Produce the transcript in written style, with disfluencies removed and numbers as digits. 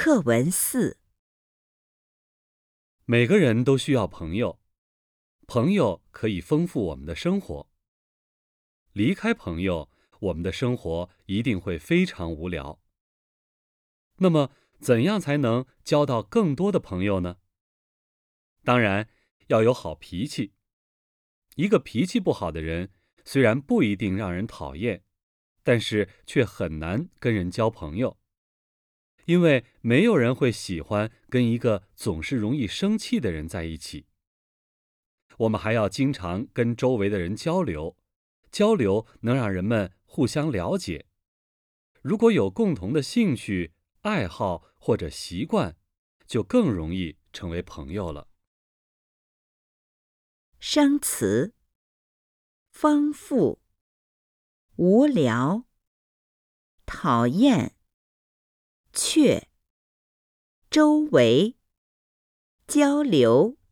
课文4。 每个人都需要朋友，朋友可以丰富我们的生活。离开朋友，我们的生活一定会非常无聊。那么，怎样才能交到更多的朋友呢？当然，要有好脾气。一个脾气不好的人，虽然不一定让人讨厌，但是却很难跟人交朋友。因为没有人会喜欢跟一个总是容易生气的人在一起。我们还要经常跟周围的人交流，交流能让人们互相了解。如果有共同的兴趣、爱好或者习惯，就更容易成为朋友了。 生词：丰富、无聊、讨厌、却、周围、交流。